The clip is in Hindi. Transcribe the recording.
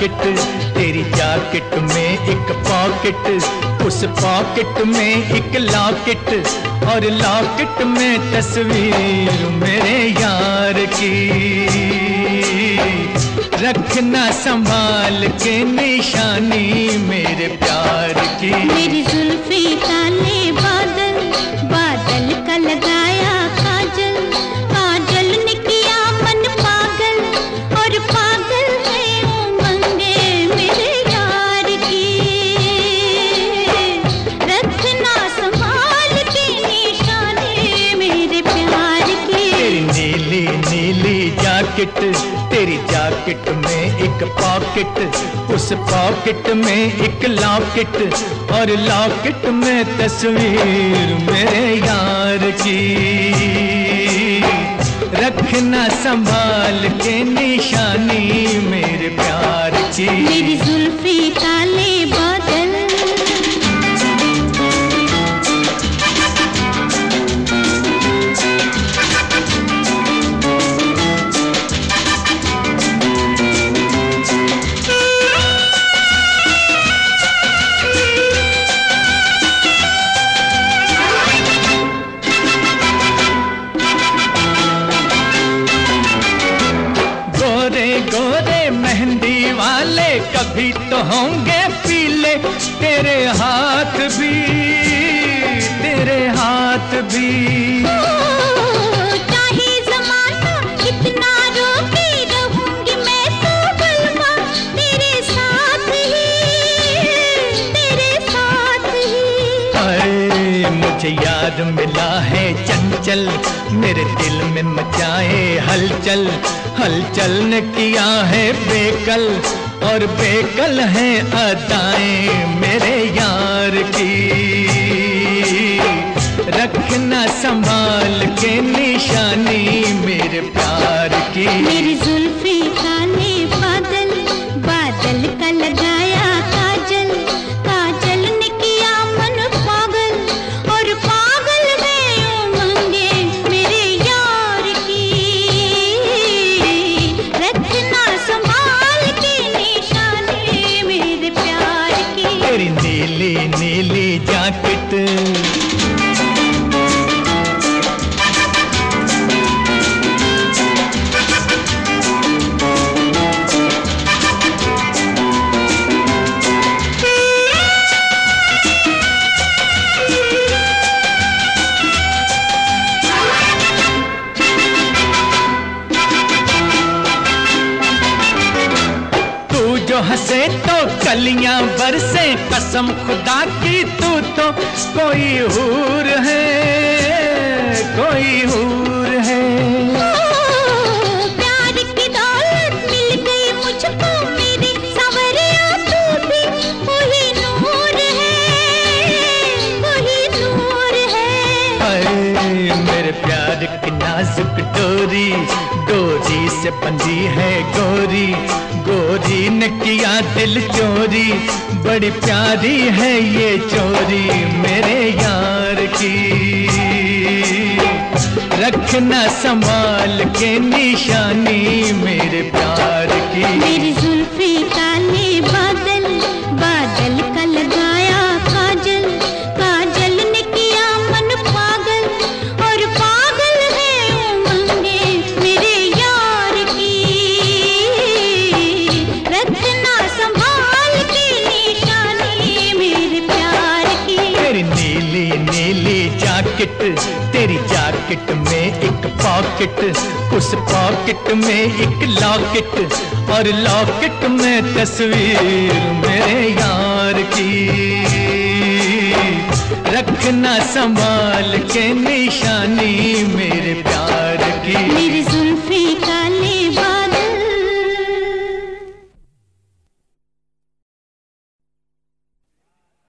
जैकेट, तेरी जैकेट में एक पॉकेट, उस पॉकेट में एक लॉकेट, और लॉकेट में तस्वीर मेरे यार की। रखना संभाल के निशानी मेरे प्यार की। मेरी जुल्फी काले बादल, बादल का लगाया काजल, काजल ने किया मन पागल, और पागल है उमंगे मेरे यार की। रखना संभाल के निशानी मेरे प्यार की। तेरी नीली नीली जैकेट, तेरी जैकेट में एक पॉकेट, उस पॉकेट में एक लॉकेट, और लॉकेट में तस्वीर मेरे यार की। रखना संभाल के निशानी मेरे प्यार की। मेरी जुल्फी काले बादल। गोरे मेहंदी वाले कभी तो होंगे पीले, तेरे हाथ भी, तेरे हाथ भी। चाहे ज़माना कितना रोके रहूंगी मैं तो बलवा, तेरे साथ ही, तेरे साथ ही। अरे मुझे याद मिला है चंचल, मेरे दिल में मचाए हलचल, हलचल ने किया है बेकल, और बेकल है अदाएं मेरे यार की। रखना संभाल के निशानी मेरे प्यार की। मेरी जुल्फी काले बादल, बादल का लगाया काजल, काजल ने किया मन पागल, और पागल है उमंगे मेरे यार की। रखना संभाल के निशानी मेरे प्यार की। तेरी नीली नीली जैकेट, हंसे तो कलियां बरसे, कसम खुदा की तू तो कोई हूर है, कोई हूर है। प्यार की दौलत मिल गई मुझको मेरे सवरिया, तू भी कोई नूर है, कोई नूर है। अरे मेरे प्यार की नाजुक डोरी, डोरी से बंधी है गोरी, गोरी ने किया दिल चोरी, बड़ी प्यारी है ये चोरी मेरे यार की। रखना संभाल के निशानी मेरे प्यार की। मेरी जुल्फी काले बादल, बादल का लगाया काजल, काजल ने किया मन पागल, और पागल है उमंगे मेरे यार की। रखना संभाल के निशानी मेरे प्यार की। तेरी नीली नीली जैकेट, तेरी जैकेट में एक पॉकेट, उस पॉकेट में एक लॉकेट, और लॉकेट में तस्वीर मेरे यार की। रखना संभाल के निशानी मेरे प्यार की।